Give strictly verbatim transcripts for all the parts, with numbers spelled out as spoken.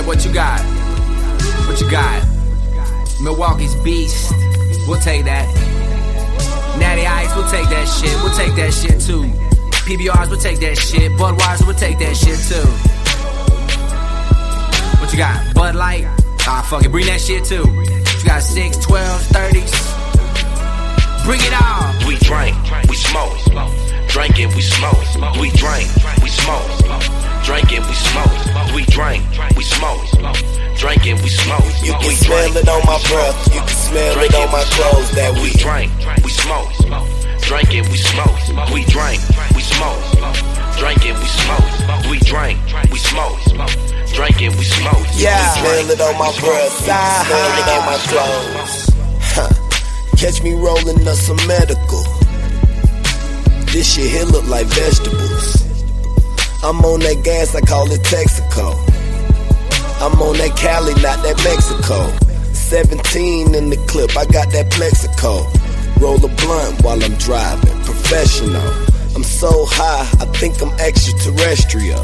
Yeah, what you got? What you got? Milwaukee's Beast, we'll take that. Natty Ice, we'll take that shit. We'll take that shit too. P B Rs, we'll take that shit. Budweiser, we'll take that shit too. What you got? Bud Light? Ah, fuck it, bring that shit too. You got six, twelves, thirties. Bring it on. We drink, we smoke. Drink it, we smoke. We drink, we smoke. Drink it, we smoke. We drink, we smoke. Drink it, we smoke. You can we smell drink, it on my breath. You can smell it on my clothes that we drink, we smoke. Drink it, we smoke. We drink, we smoke. Drink it, we smoke. We drink, we smoke. Drink it, we smoke. Yeah, you smell it on my breath. You can smell it on my clothes. Huh. Catch me rolling up some medical. This shit here look like vegetables. I'm on that gas, I call it Texaco. I'm on that Cali, not that Mexico. seventeen in the clip, I got that Plexico. Roll a blunt while I'm driving, professional. I'm so high, I think I'm extraterrestrial.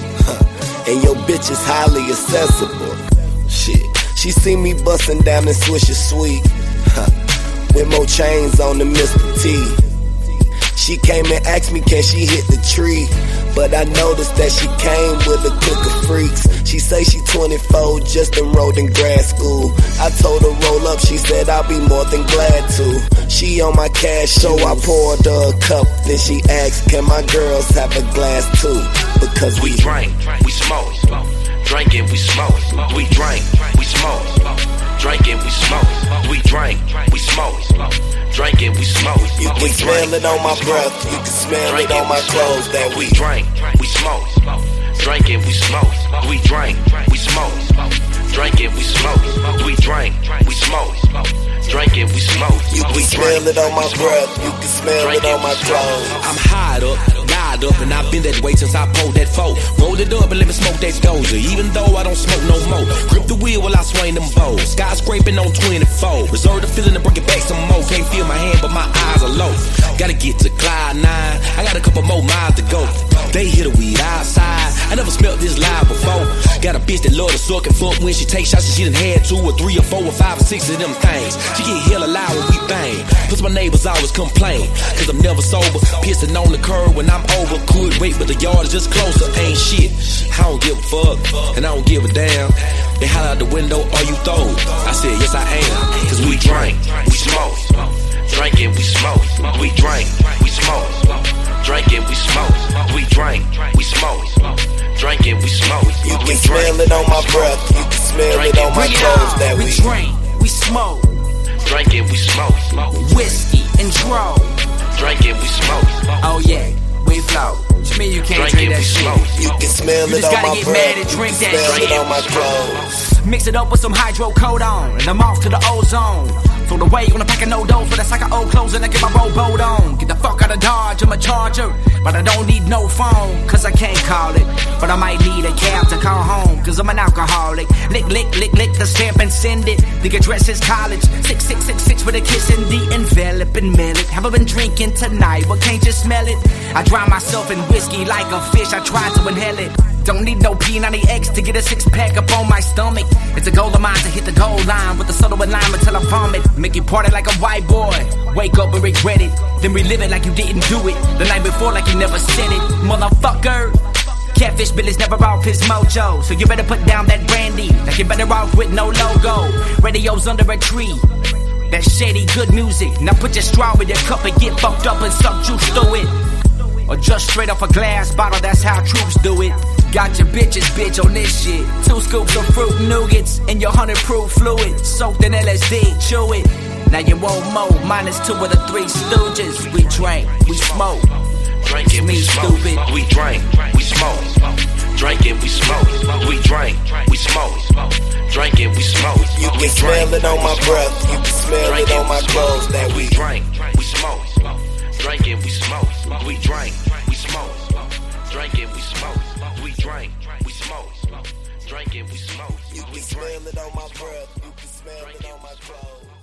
Huh. And your bitch is highly accessible. Shit, she see me bustin' down and Swisher Sweet. Huh. With more chains on the Mister T. She came and asked me, can she hit the tree? But I noticed that she came with a clique of freaks. She say she twenty-four, just enrolled in grad school. I told her roll up, she said I'll be more than glad to. She on my cash, so I poured her a cup. Then she asked, can my girls have a glass too? Because we, we drink, we smoke. Drink it, we smoke. We drink, we smoke. Drink it, we smoke. We drink, we smoke. Drink it, we smoke. You can we smell drink, it on my breath. You can smell it on my clothes that we drink, we smoke. Drink it, we smoke. We drink, we smoke. Drink it, we smoke. We drink, we smoke. Drink it, we smoke. You can smell it on my breath. You can smell it on my clothes. I'm high up, died up, and I've been that way since I pulled that foe. Roll it up and let me smoke that doja, even though I don't smoke no more. Grip the wheel while I swing them bows. Skyscraping on twenty-four. Reserve the feeling to bring it back some more. Can't feel my hand, but my eyes are low. Gotta get to Clyde nine. I got a couple more miles to go. They hit a weed outside. I never smelled this live before. Got a bitch that love to suck and fuck when she takes shots, and she done had two or three or four or five or six of them things. She get hella loud when we bang. Plus my neighbors always complain, cause I'm never sober. Pissing on the curb when I'm over. Could wait, but the yard is just closer. Ain't shit. I don't give a fuck, and I don't give a damn. They holler out the window, are you throwed? I said, yes I am. Cause we drink, we smoke. Drink it, we smoke. We drink, we smoke. Drink it, we smoke. We drink, we smoke. Drink it, we smoke. You can smell it on my breath. You can smell it on my clothes that we drink, we smoke. Drink it, we smoke. Whiskey and dro. Drink it, we smoke. Oh yeah, we flow. What you mean you can't drink, drink that shit? Smoke. You can smell you it on my get breath. Mad and drink you can that smell shit. it on my clothes. Mix it up with some hydrocodone, and I'm off to the ozone. Throw the way on a pack of no dose, but that's like an old clothes, and I get my rowboat on. Get the fuck out of Dodge, I'm a charger, but I don't need no phone, cause I can't call it. But I might need a cab to call home, cause I'm an alcoholic. Lick, lick, lick, lick the stamp and send it. The address is college, six six six six with a kiss in the envelope and mail it. Have I been drinking tonight, but can't you smell it? I drown myself in whiskey like a fish, I tried to inhale it. Don't need no P ninety X to get a six pack up on my stomach. It's a goal of mine to hit the goal line with a subtle alignment till I vomit. Make you party like a white boy. Wake up and regret it. Then relive it like you didn't do it the night before, like you never said it. Motherfucker. Catfish Billy's never off his mojo, so you better put down that brandy. Like you better off with no logo. Radio's under a tree. That shady good music. Now put your straw in your cup and get fucked up and suck juice through it. Or just straight off a glass bottle, that's how troops do it. Got your bitches, bitch, on this shit. Two scoops of fruit nougats in your hundred proof fluid. Soaked in L S D, chew it. Now you want more, minus two of the three stooges. We drink, we smoke. Drink it, we smoke. Stupid. We drink, we smoke. Drink it, we smoke. We drink, we smoke. Drink it, we smoke. You can smell it on my breath. You can smell it on my clothes that we drink, we smoke. Drink it, we smoke. We drink, we smoke. Drink it, we smoke. We drink, we smoke. Drink it, we smoke. You can smell it on my breath. You can smell it on my clothes.